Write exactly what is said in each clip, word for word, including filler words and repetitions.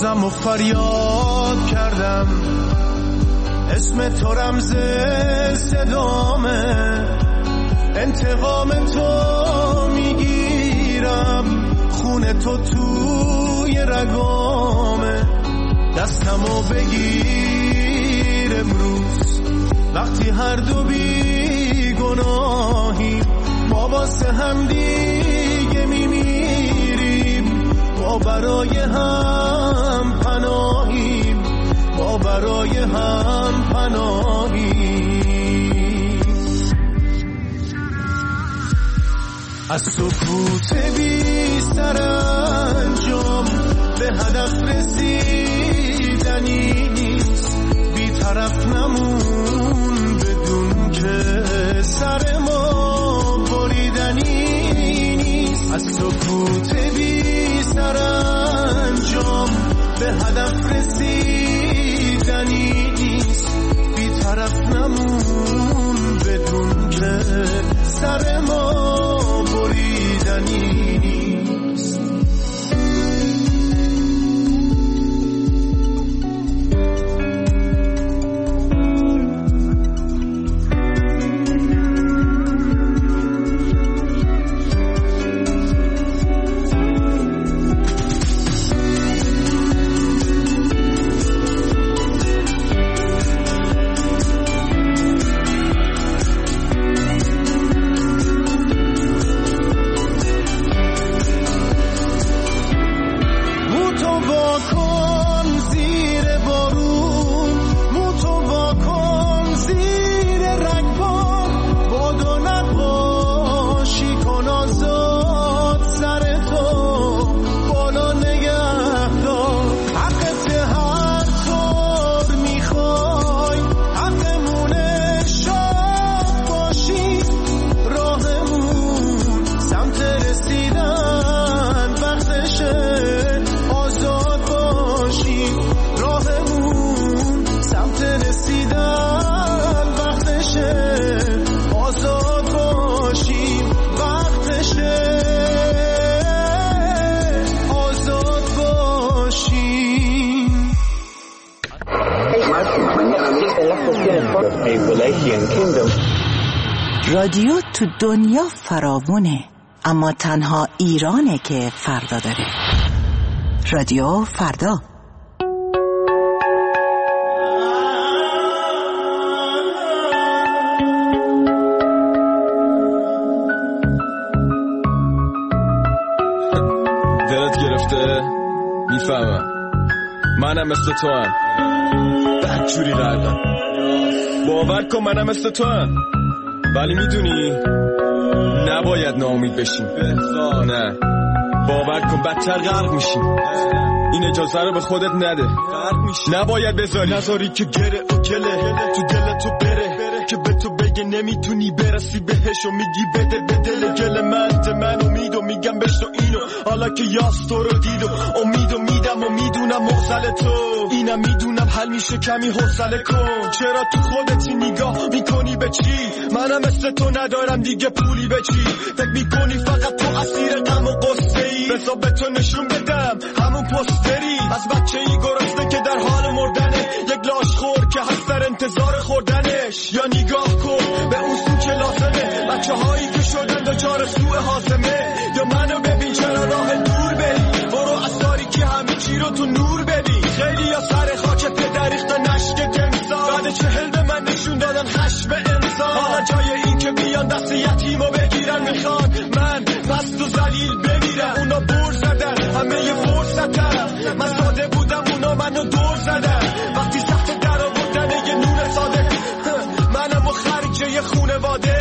بازم و فریاد کردم، اسم تو رمز صدامه، انتقام تو میگیرم، خون تو توی رگامه، دستمو بگیر امروز وقتی هر دو بی گناهیم، ما واسه هم دیگه میمیریم، ما برای هم پناهیم، ما برای هم پناهیم. از سکوت بی سرانجام به هدف رسیدنی نیست، بی طرف نمون بدون که سر ما بریدنی نیست. از سکوت بی سرانجام به هدف رسیدنی نیست، بی طرف نمون بدون که سر ما بریدنی نیست. رادیو تو دنیا فراوونه، اما تنها ایرانه که فردا داره. رادیو فردا. دلت گرفته؟ میفهمم، منم مثل تو هم بدجوری رردم، باور کن منم مثل تو هم، ولی میدونی نباید ناامید بشیم. نه، باور کن بدتر غرق میشیم. این اجازه رو به خودت نده، نباید بذاری نذاری که گره و کله تو دل تو بره، که به تو بگه نمیتونی برسی بهش و میگی بده به دل گل من ده من امید و میگم بشنو اینو، حالا که یاس تو رو دید و امید و میدم و میدونم مغزل تو اینم میدونم حل میشه کمی حوصله کن. چرا تو خودتی نگاه میکنی به چی؟ منم مثل تو ندارم دیگه پولی به چی؟ فکر میکنی فقط تو اسیر غم و قصه ای؟ بذار به تو نشون بدم همون پستری از بچه ای گرسنه که در حال مردنه، یک لاش خور که هست در انتظار خوردنش. یا نگاه کن به اون سو که لازمه، بچه هایی که شدن دچار سوء هاضمه. یا منو ببین چرا راه دور بری، برو از تاریکی همه چی رو تو نور ببین. خیلی یا سر خاک پدر ریختن نشک تمثال، بعد چهل به من نشون دادن خشم انسان. حالا جای این که بیان دست یتیمو بگیرن، میخوان من مست و ذلیل بمیرم. اونا بر زدن همه ی فرصتم، من ساده بودم اونا منو دور زدن. وقتی سخت در آوردن یه نور ساده، منم و خرجه ی خونواده.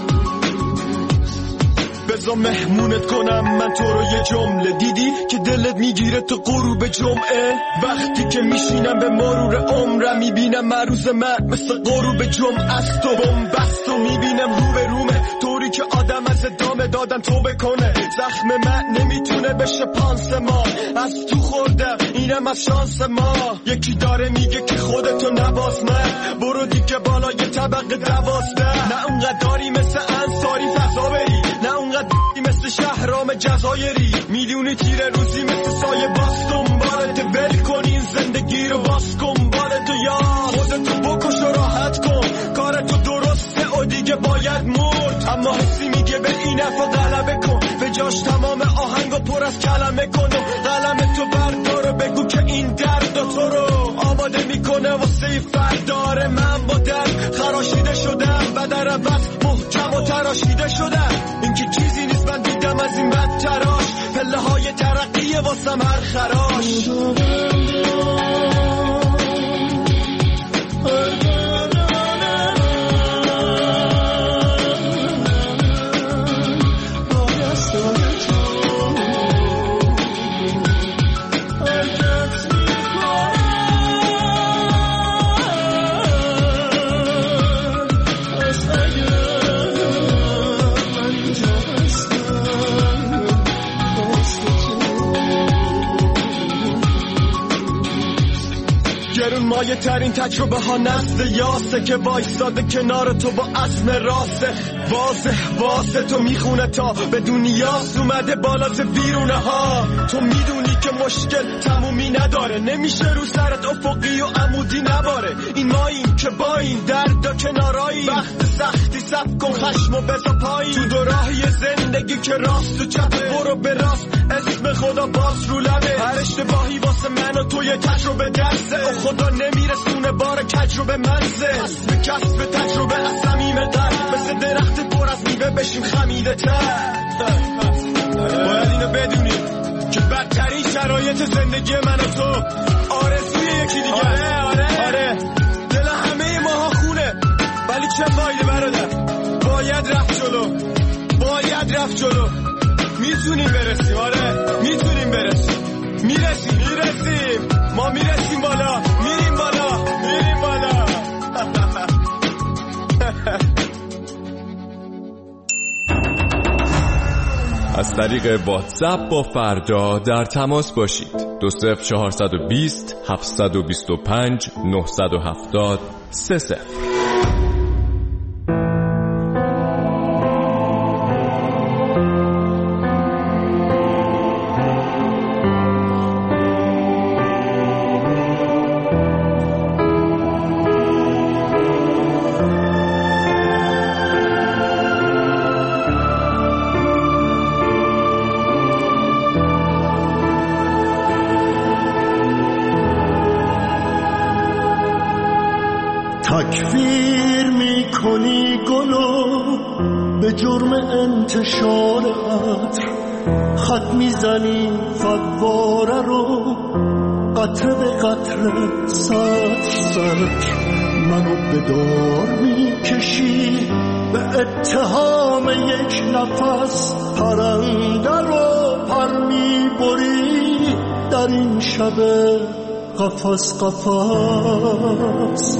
مهمونت کنم من تو رو یه جمله، دیدی که دل حالت میگیره تو غروب جمعه. وقتی که میشینم به مرور عمرم میبینم مروز من مثل غروب جمعه است و بمبست و میبینم رو به رومه، طوری که آدم از ادامه دادن تو بکنه. زخم من نمیتونه بشه پانس ما، از تو خوردم اینم از شانس ما. یکی داره میگه که خودتو نباز، من برو دیگه بالای طبقه دوازده. نه اونقدر داری مثل انصاری فضا بری، نه اونقدر مثل شهرام جزایری. میلیونی تیره روزی مثل سایه باز دنبالت، ول کن این زندگی رو باز کن بالتو، یا خودتو بکش و راحت کن. کارتو درسته و دیگه باید مرد، اما حسی میگه به این افا غلبه کن. به جاش تمام آهنگو پر از کلمه کن و قلم تو بردار و بگو که این درد تو رو آماده میکنه واسه فرداره. من با درد خراشیده شدم و در عوض محکم و تراشیده شدم. این که چیزی نیست من دیدم از این بد تراش، پله های ترقیه واسم هر خراش. مایه ترین تجربه ها نزد یاسه که وایستاده کنار تو با عزم راسته. واضح واسه تو میخونه تا به دنیاست اومده بالا ز ویرونه ها. تو میدونی که مشکل تمومی نداره، نمیشه رو سرت افقی و عمودی نباره. این ماییم که با این درد و کنارایی، وقت سختی سب کن خشم و بزا پایی. تو دو راهی زندگی که راست و چپ، برو به راست اسم خدا باز رو لبه. هر اشتباهی واسه من و تو یه تجربه درسه، و خدا نمیرسونه بار تجربه منزه. پس به کسب تجربه از صمیم قلب، مثل درخت پر از میوه بشیم خمیده تر. باید اینو بدونیم که بدترین شرایط زندگی من و تو آرزوی یکی دیگه. آره آره آره دل همه ماها خونه، ولی چه فایده برادر، باید رفت جلو، باید رفت جلو. میتونیم برسیم، آره میتونیم برسیم، میرسیم میرسیم ما میرسیم بالا، میریم بالا میریم بالا. از طریق واتساپ با فردا در تماس باشید. دو صفر چهارصد و بیست هفتصد و بیست و پنج نهصد و هفتاد سه صفر. تکفیر میکنی گلو به جرم انتشار عطر، خط میزنی فواره رو قطره به قطره سطر سطر. منو به دار میکشی به اتهام یک نفس، پرنده رو پر میبری در این شب قفس قفس.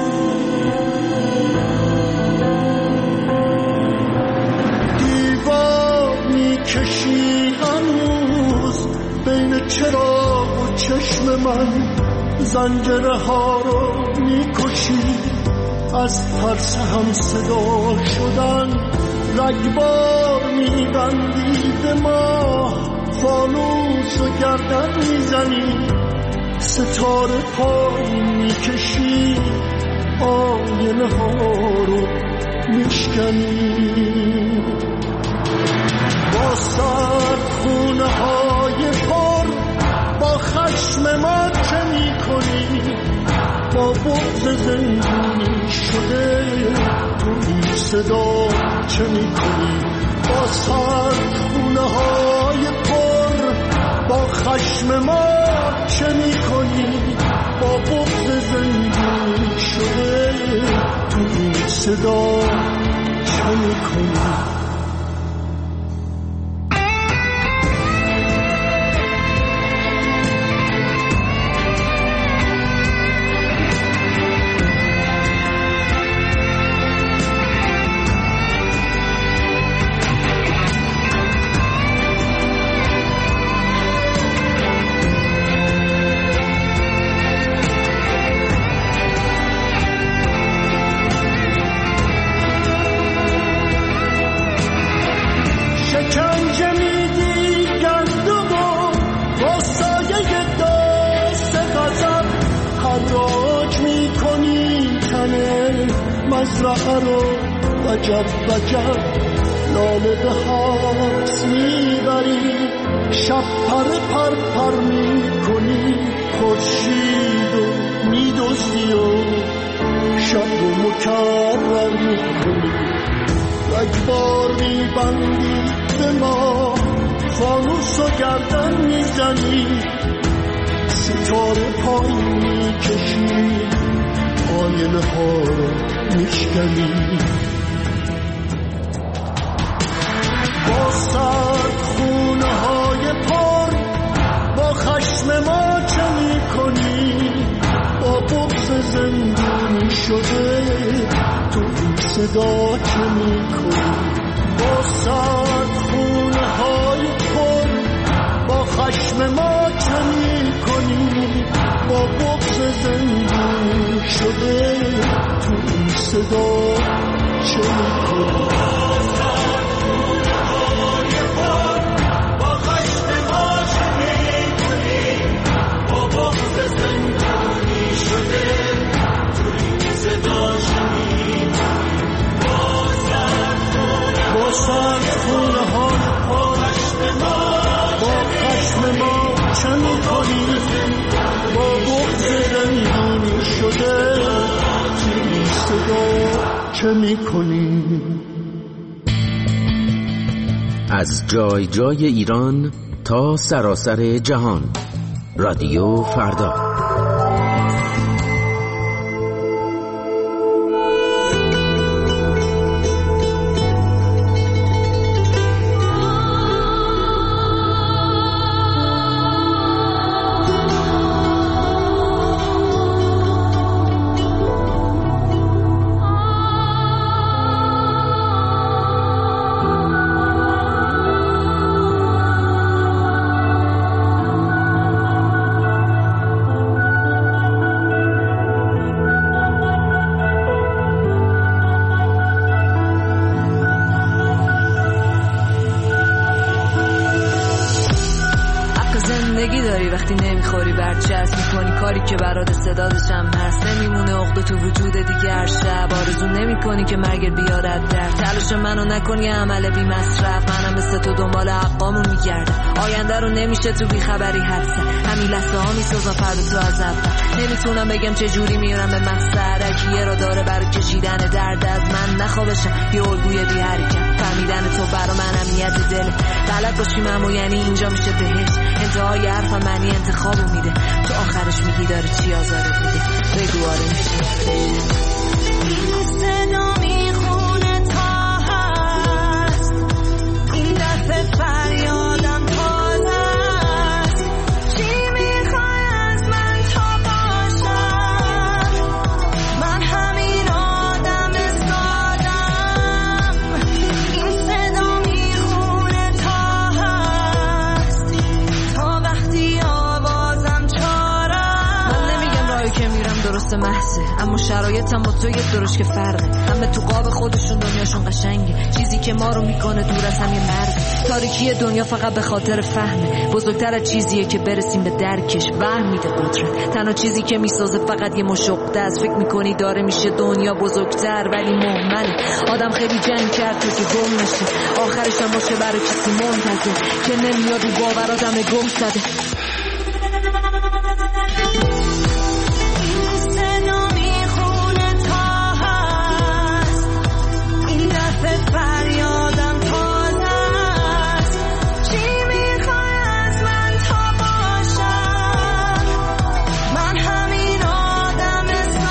دیوار میکشی هنوز بین چراغ و چشم من، زنجره ها رو میکشی از ترس هم صدا شدن. رگبار میبندی به ما، فانوس و گردن میزنی، ستاره پایین میکشی، آینه ها رو میشکنی. با سر خونه های پر با خشم ما چه میکنی؟ با بغض زندونی شده تو این صدا چه میکنی؟ با سر خونه های پر با خشم ما چه میکنی؟ با بغض زندونی شده تو این صدا چه میکنی؟ حراج میکنی تنه مزرعه رو وجب وجب لاله به حبس میبری شب پر پر پر میکنی خورشید و میدزدی و شب رو مکرر میکنی رگبار میبندی به ما فانوس و گردن میزنی ستاره پایین میکشی آینه ها رو میشکنی با سرد خونه های پر با خشم ما چه میکنی با بغض زندانی شده تو این صدا چه میکنی با سرد خونه های پر با خشم ما چه میکنی با بغض زندانی شده تو این صدا چه میکنی با سرد خونه های پاشت ما با خشم ما چه میکنی با بغض زندانی شده توی صدا چه میکنی از جای جای ایران تا سراسر جهان رادیو فردا. وقتی نمیخوری برچسب میکنی کاری که برات استعدادشم هست نمیمونه عقده تو وجود دیگر شب آرزو نمیکنی که مرگ بیارد در تلاش منو نکنی عمل بی مصرف منم مثل تو دنبال حقامو میگردم آینده رو نمیشه تو بی خبری حدسم همین لحظه ها میسازم فردا تو از اول نمیتونم بگم چه جوری میرم به مقصد اکیه را داره برای کشیدن درد از من نخوابشم یه الگوی بی حرکت فهمیدن تو برا من امنیت دل بلد باشی ممو یعنی اینجا میشه بهش انتهای حرفم معنی انتخابو میده تو آخرش میگی داره چی آزارت میده بگو آره میشه این صدا میخونه تا هست این دفعه فریادم تازه است چی میخوای از من تا باشم من همین آدم سادم این صدا میخونه تا هست تا وقتی آوازم چارم من نمیگم راهی که میرم درست محضه اما شرایطم با تو یک درش که فرقه همه تو قاب خودشون دنیاشون قشنگه چیزی که ما رو میکنه دور از هم یه مرز تاریکی دنیا فقط به خاطر فهمه بزرگتر از چیزیه که برسیم به درکش وهم میده قدرت تنها چیزی که میسازه فقط یه مشقده از فکر میکنی داره میشه دنیا بزرگتر ولی مهمل آدم خیلی جنگ کرد تو که گم نشه آخرش هم باشه برای کسی منتظر که نمیاد رو باور آدم گم زده فریادم تازه است چی میخوای از من تا باشم من همین آدم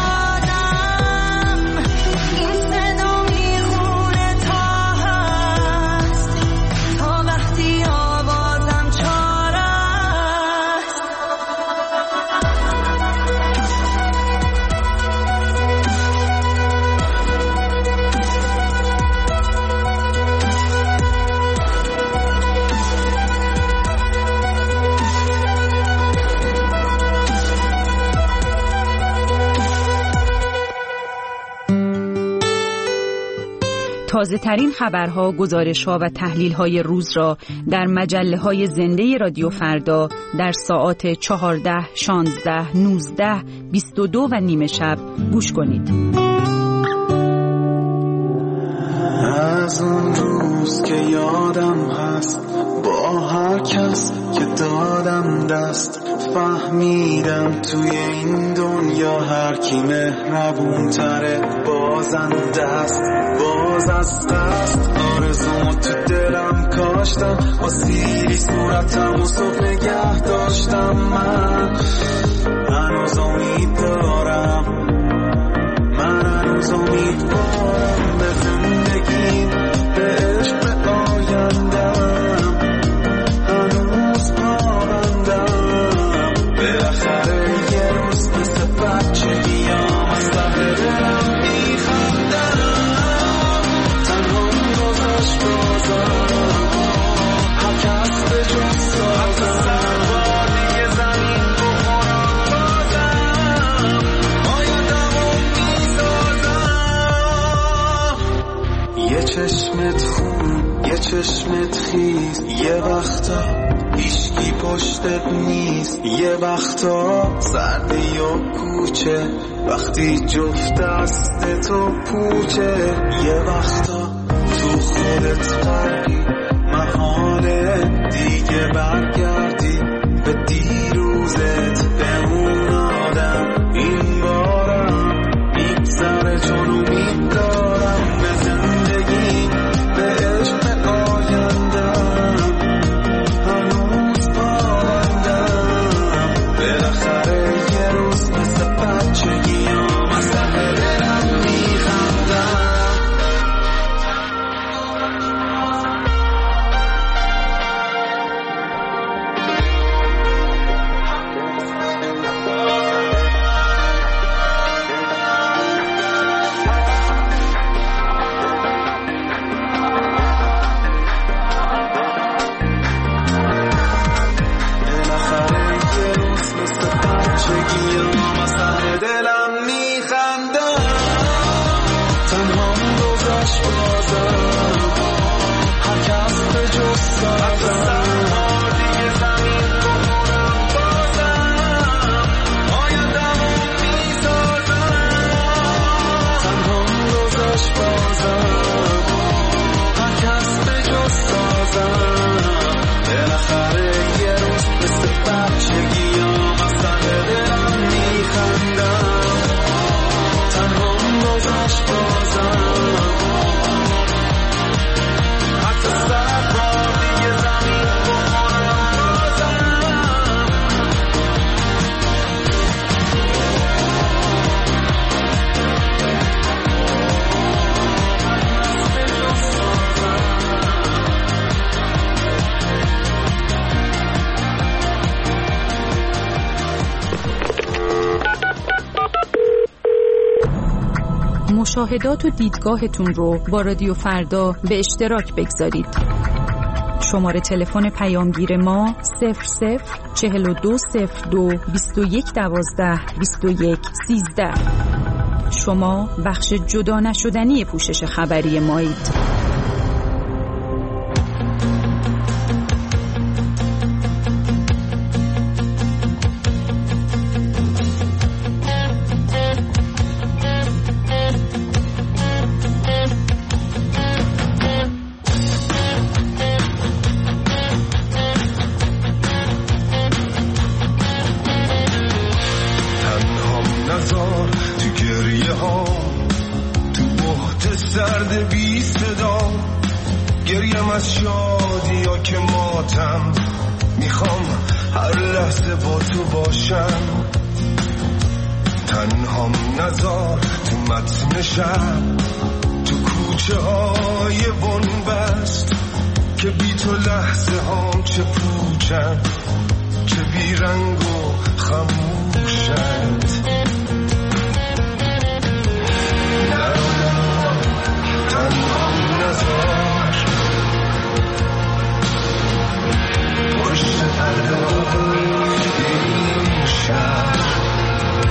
سادم این صدا میخونه تا هست تا وقتی آوازم چاره است تازه ترین خبرها، گزارشها و تحلیل‌های روز را در مجله‌های زنده رادیو فردا در ساعات چهارده، شانزده، نوزده، بیست و دو و نیمه شب گوش کنید. از اون روز که یادم هست با هر کس که دادم دست، فهمیدم توی این دنیا هر کی مهربون تره بازنده است. باز از قصد آرزومو تو دلم کاشتم، با سیری صورتم و صبح نگه داشتم. من هنوز امید دارم، من هنوز امید دارم به زندگیم، به عشق، به آیندم. هنوز پابندم، بالاخره یه روز مثل بچگیام از ته دلم میخندم. تنها گذاشت بازم هر کس به جز سازم، سربار دیگه زمین بخورم بازم، آیندمو میسازم. یه چشمت خون، یه چشمت خیز، یه وقتا هیچکی پشتت نیست، یه وقتا سردی و کوچه وقتی جفت دستتو پوچه، یه وقتا تو خودت غرقی، محاله دیگه برگردی به دیروزت، به اون آدم. این بارم میگذره چون امید دارم به زندگی، به عشق، به آیندم. هنوز پابندم، بالاخره یه روز مثل بچگیام از ته دلم میخندم. مشاهدات و دیدگاهتون رو با رادیو فردا به اشتراک بگذارید. شماره تلفن پیامگیر ما صفر صفر چهل و دو صفر دو بیست و یک دوازده بیست و یک سیزده. شما بخش جدا نشدنی پوشش خبری مایید.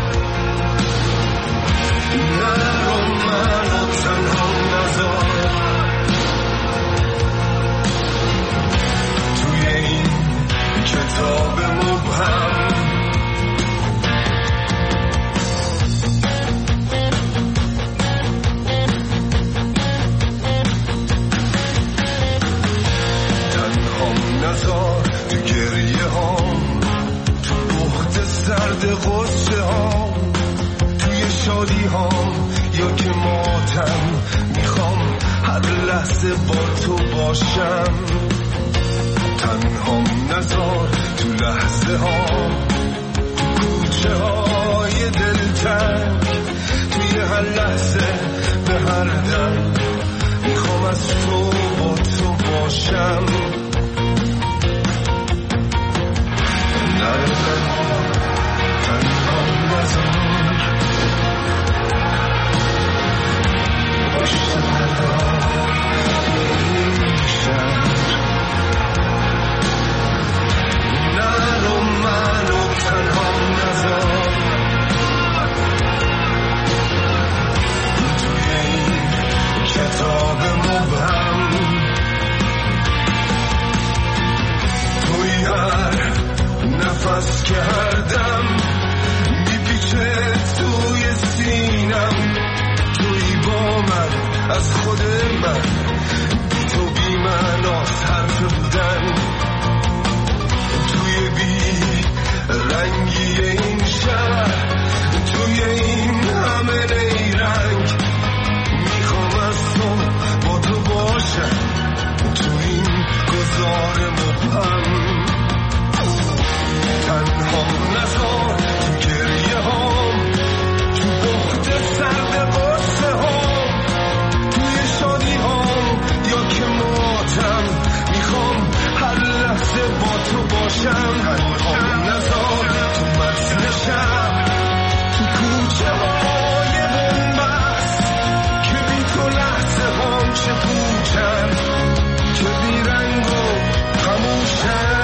نه رو منو تنها نذار. غصه ها توی شادی ها یا که ماتم، میخوام هر لحظه با تو باشم. تنهام نذار تو لحظه ها، تو کوچه های دلتنگ، توی هر لحظه به هر دم، میخوام از تو با تو باشم. نره تنهام نذار پشت نگاه میشم. نرو منو تنهام نذار توی این کتاب مبهم. توی هر نفس که هر دم میپیچه توی سینم، توی با من از خود من، بی تو بی من از حرف بودن. توی بی رنگی این شهر، توی این همه نیرنگ، میخوام از تو با تو باشم. تو این گذار مبهم تنهام نذار تو گریه هام، تو بخت سرد غصه هام، توی شادی هام یا که ماتم، میخوام هر لحظه با تو باشم. تنهام نذار تو متن شب، تو کوچه های بنبست، که بی تو لحظه هام چه پوچن، چه بی رنگ و خموشن.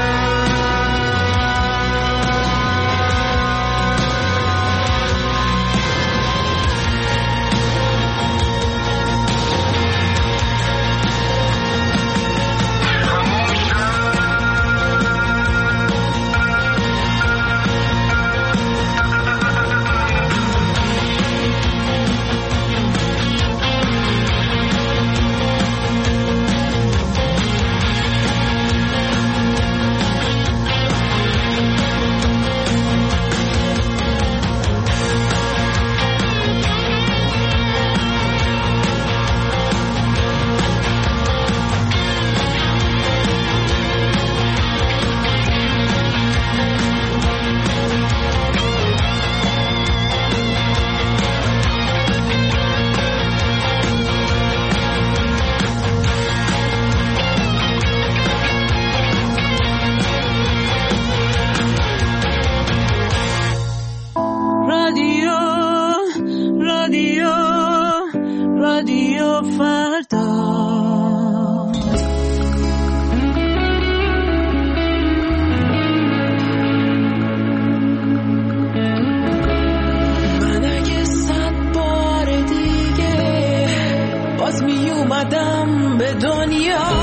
می اومدم به دنیا